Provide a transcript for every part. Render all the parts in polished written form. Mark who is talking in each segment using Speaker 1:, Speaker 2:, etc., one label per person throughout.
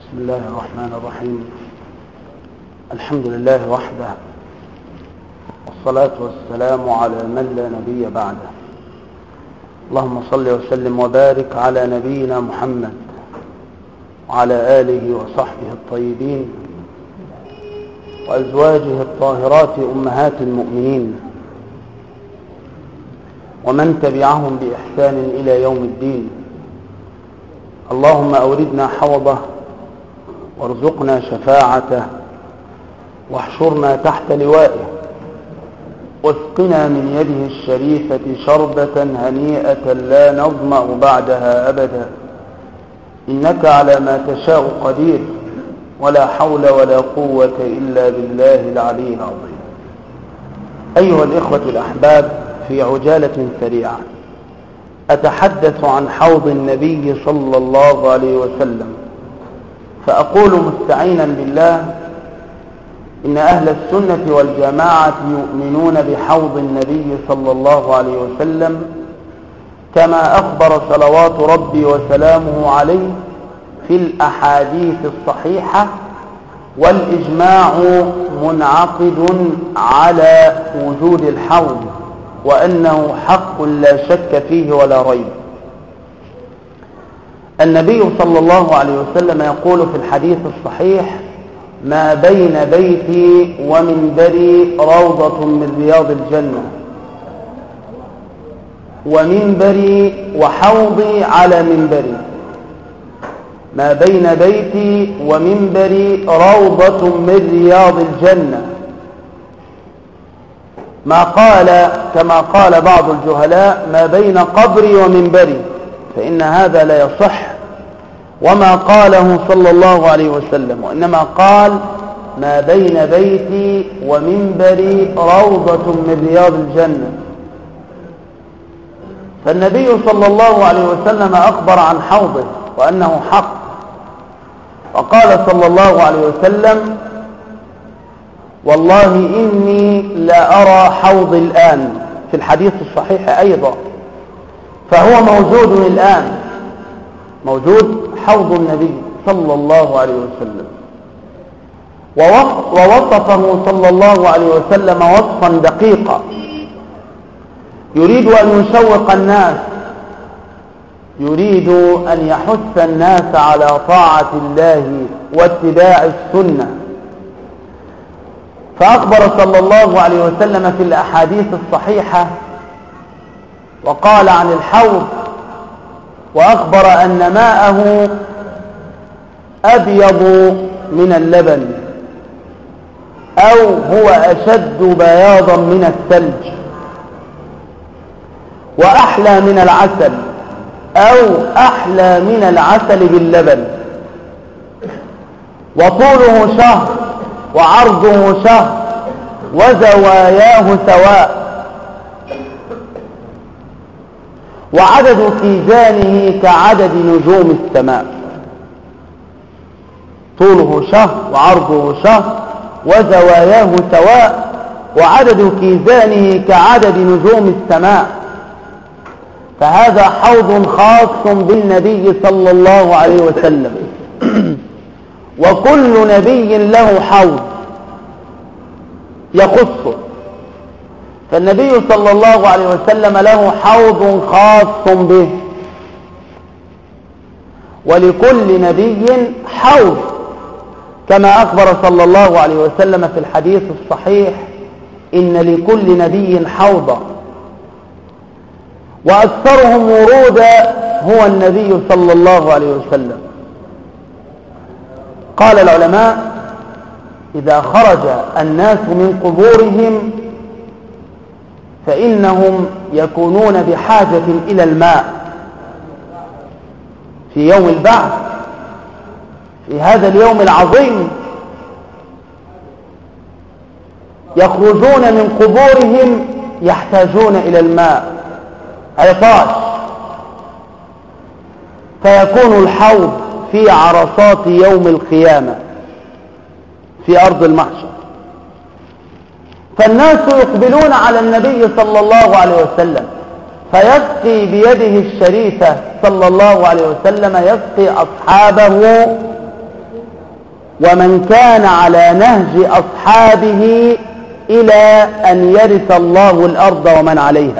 Speaker 1: بسم الله الرحمن الرحيم. الحمد لله وحده، والصلاة والسلام على من لا نبي بعده. اللهم صل وسلم وبارك على نبينا محمد وعلى آله وصحبه الطيبين وأزواجه الطاهرات أمهات المؤمنين ومن تبعهم بإحسان إلى يوم الدين. اللهم أوردنا حوضه وارزقنا شفاعته واحشرنا تحت لوائه واسقنا من يده الشريفة شربة هنيئة لا نظمأ بعدها أبدا، إنك على ما تشاء قدير، ولا حول ولا قوة إلا بالله العلي العظيم. أيها الإخوة الأحباب، في عجالة سريعة أتحدث عن حوض النبي صلى الله عليه وسلم، فأقول مستعينا بالله إن أهل السنة والجماعة يؤمنون بحوض النبي صلى الله عليه وسلم كما أخبر صلوات ربي وسلامه عليه في الأحاديث الصحيحة، والإجماع منعقد على وجود الحوض وأنه حق لا شك فيه ولا ريب. النبي صلى الله عليه وسلم يقول في الحديث الصحيح: ما بين بيتي ومنبري روضة من رياض الجنة، ومنبري وحوضي على منبري. ما بين بيتي ومنبري روضة من رياض الجنة. ما قال كما قال بعض الجهلاء ما بين قبري ومنبري، فإن هذا لا يصح، وما قاله صلى الله عليه وسلم، وإنما قال ما بين بيتي ومنبري روضة من رياض الجنة. فالنبي صلى الله عليه وسلم أخبر عن حوضه وأنه حق، وقال صلى الله عليه وسلم: والله إني لا أرى حوضي الآن، في الحديث الصحيح أيضا، فهو موجود الآن، موجود حوض النبي صلى الله عليه وسلم. ووصفه صلى الله عليه وسلم وصفا دقيقا، يريد أن يشوق الناس، يريد أن يحث الناس على طاعة الله واتباع السنة. فأخبر صلى الله عليه وسلم في الأحاديث الصحيحة وقال عن الحوض، وأخبر أن ماءه أبيض من اللبن، أو هو أشد بياضا من الثلج، وأحلى من العسل، أو أحلى من العسل باللبن، وطوله شهر وعرضه شهر وزواياه سواء، وعدد كيزانه كعدد نجوم السماء. طوله شهر وعرضه شهر وزواياه سواء، وعدد كيزانه كعدد نجوم السماء. فهذا حوض خاص بالنبي صلى الله عليه وسلم، وكل نبي له حوض يخصه، فالنبي صلى الله عليه وسلم له حوض خاص به، ولكل نبي حوض، كما أخبر صلى الله عليه وسلم في الحديث الصحيح: إن لكل نبي حوضا، وأكثرهم ورودا هو النبي صلى الله عليه وسلم. قال العلماء: إذا خرج الناس من قبورهم فإنهم يكونون بحاجة إلى الماء في يوم البعث، في هذا اليوم العظيم، يخرجون من قبورهم يحتاجون إلى الماء، عطاش، فيكون الحوض في عرصات يوم القيامة في أرض المحشر، فالناس يقبلون على النبي صلى الله عليه وسلم فيسقي بيده الشريفة صلى الله عليه وسلم، يسقي أصحابه ومن كان على نهج أصحابه إلى أن يرث الله الأرض ومن عليها.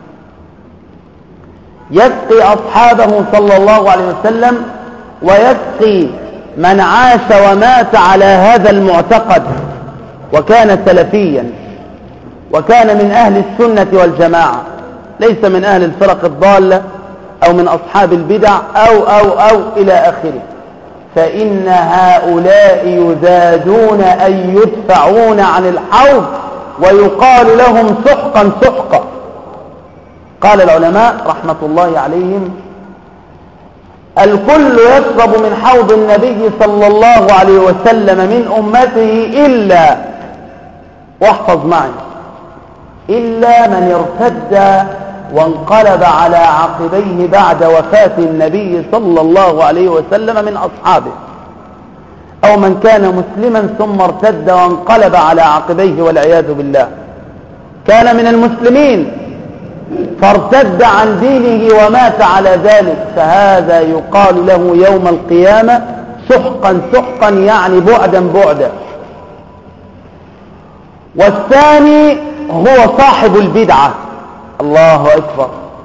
Speaker 1: يسقي أصحابه صلى الله عليه وسلم ويسقي من عاش ومات على هذا المعتقد وكان سلفيا وكان من أهل السنة والجماعة، ليس من أهل الفرق الضالة أو من أصحاب البدع أو إلى آخره. فإن هؤلاء يزادون أي يدفعون عن الحوض ويقال لهم سحقا سحقا. قال العلماء رحمة الله عليهم: الكل يشرب من حوض النبي صلى الله عليه وسلم من أمته إلا، واحفظ معي، إلا من ارتد وانقلب على عقبيه بعد وفاة النبي صلى الله عليه وسلم من أصحابه، أو من كان مسلما ثم ارتد وانقلب على عقبيه والعياذ بالله. كان من المسلمين فارتد عن دينه ومات على ذلك، فهذا يقال له يوم القيامة سحقا سحقا، يعني بعدا بعدا. والثاني هو صاحب البدعة. الله أكبر.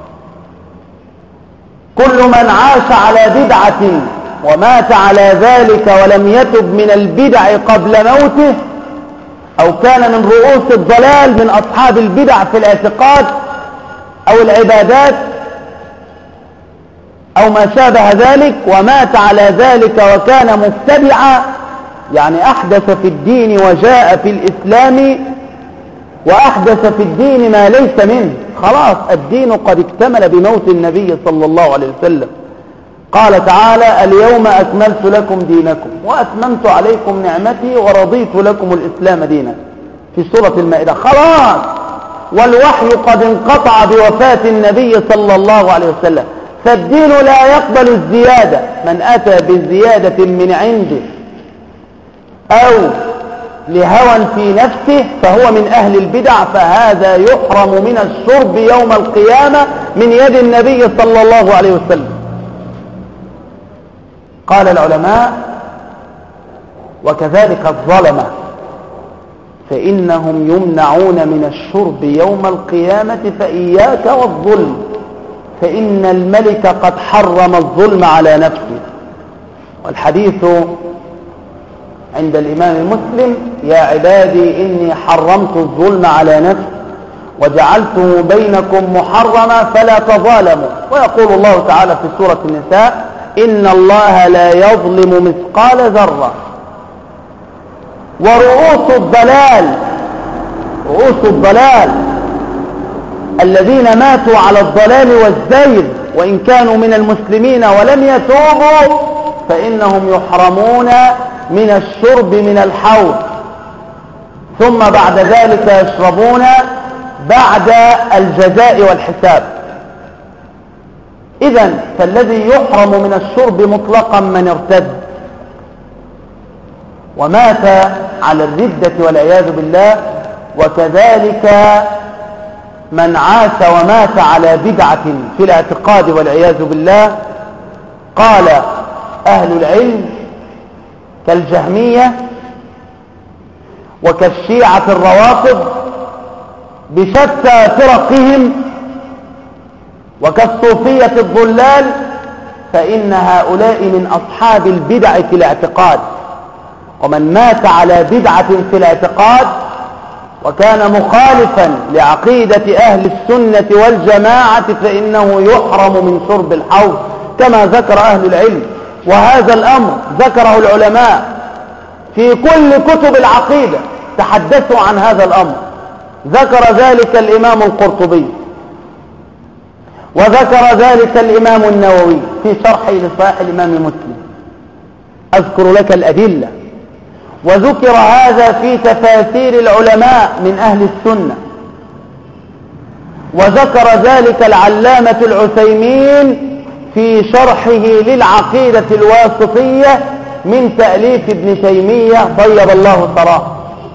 Speaker 1: كل من عاش على بدعة ومات على ذلك ولم يتب من البدع قبل موته، أو كان من رؤوس الضلال من أصحاب البدع في الاعتقاد أو العبادات أو ما شابه ذلك، ومات على ذلك وكان مبتدعا، يعني أحدث في الدين وجاء في الإسلام وأحدث في الدين ما ليس منه. خلاص الدين قد اكتمل بموت النبي صلى الله عليه وسلم. قال تعالى: اليوم أكملت لكم دينكم وأتممت عليكم نعمتي ورضيت لكم الإسلام دينا، في سورة المائدة. خلاص، والوحي قد انقطع بوفاة النبي صلى الله عليه وسلم، فالدين لا يقبل الزيادة. من أتى بزيادة من عنده أو لهوى في نفسه فهو من أهل البدع، فهذا يحرم من الشرب يوم القيامة من يد النبي صلى الله عليه وسلم. قال العلماء: وكذلك الظلمة فإنهم يمنعون من الشرب يوم القيامة، فإياك والظلم، فإن الملك قد حرم الظلم على نفسه. والحديث عند الإمام مسلم: يا عبادي إني حرمت الظلم على نفسي وجعلته بينكم محرما فلا تظالموا. ويقول الله تعالى في سورة النساء: إن الله لا يظلم مثقال ذرة. ورؤوس الضلال الذين ماتوا على الضلال والزيغ وإن كانوا من المسلمين ولم يتوبوا، فإنهم يحرمون من الشرب من الحوض، ثم بعد ذلك يشربون بعد الجزاء والحساب. إذن فالذي يحرم من الشرب مطلقا من ارتد ومات على الردة والعياذ بالله، وكذلك من عاش ومات على بدعة في الاعتقاد والعياذ بالله. قال أهل العلم: كالجهمية وكالشيعة الروافض بشتى فرقهم وكالصوفية الضلال، فإن هؤلاء من أصحاب البدع في الاعتقاد. ومن مات على بدعة في الاعتقاد وكان مخالفا لعقيدة أهل السنة والجماعة فإنه يحرم من شرب الحوض كما ذكر أهل العلم. وهذا الأمر ذكره العلماء في كل كتب العقيدة، تحدثوا عن هذا الأمر. ذكر ذلك الإمام القرطبي، وذكر ذلك الإمام النووي في شرحه لصحيح الإمام مسلم. أذكر لك الأدلة. وذكر هذا في تفاسير العلماء من أهل السنة، وذكر ذلك العلامة العثيمين في شرحه للعقيدة الواسطية من تأليف ابن تيمية طيب الله ثراه.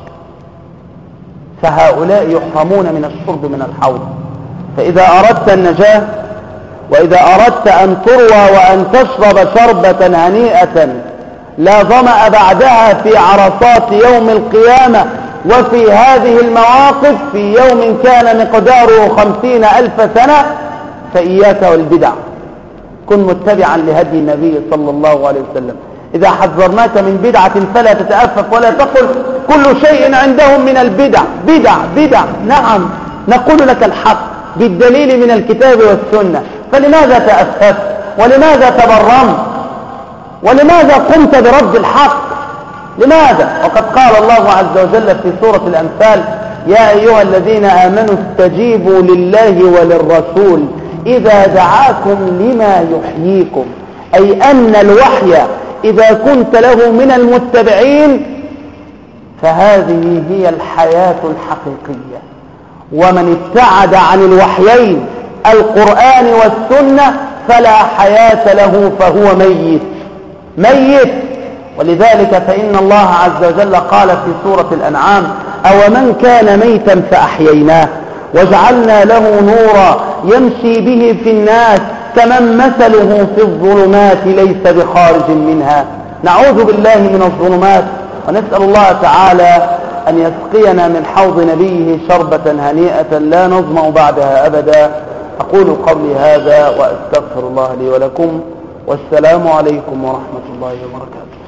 Speaker 1: فهؤلاء يحرمون من الشرب من الحوض. فإذا أردت النجاة وإذا أردت أن تروى وأن تشرب شربة هنيئة لا ظمأ بعدها في عرصات يوم القيامة وفي هذه المواقف في يوم كان مقداره 50,000 سنة، فإياك والبدع، كن متبعا لهدي النبي صلى الله عليه وسلم. إذا حذرناك من بدعة فلا تتأفف ولا تقل كل شيء عندهم من البدع بدع. نعم، نقول لك الحق بالدليل من الكتاب والسنة، فلماذا تأففت ولماذا تبرمت ولماذا قمت برد الحق؟ لماذا؟ وقد قال الله عز وجل في سورة الأنفال: يا أيها الذين آمنوا استجيبوا لله وللرسول إذا دعاكم لما يحييكم، أي أن الوحي إذا كنت له من المتبعين فهذه هي الحياة الحقيقية. ومن ابتعد عن الوحيين القرآن والسنة فلا حياة له، فهو ميت. ولذلك فإن الله عز وجل قال في سورة الأنعام: أومن كان ميتا فأحييناه وجعلنا له نورا يمشي به في الناس كمن مثله في الظلمات ليس بخارج منها. نعوذ بالله من الظلمات، ونسأل الله تعالى أن يسقينا من حوض نبيه شربة هنيئة لا نظمأ بعدها أبدا. أقول قولي هذا وأستغفر الله لي ولكم، والسلام عليكم ورحمة الله وبركاته.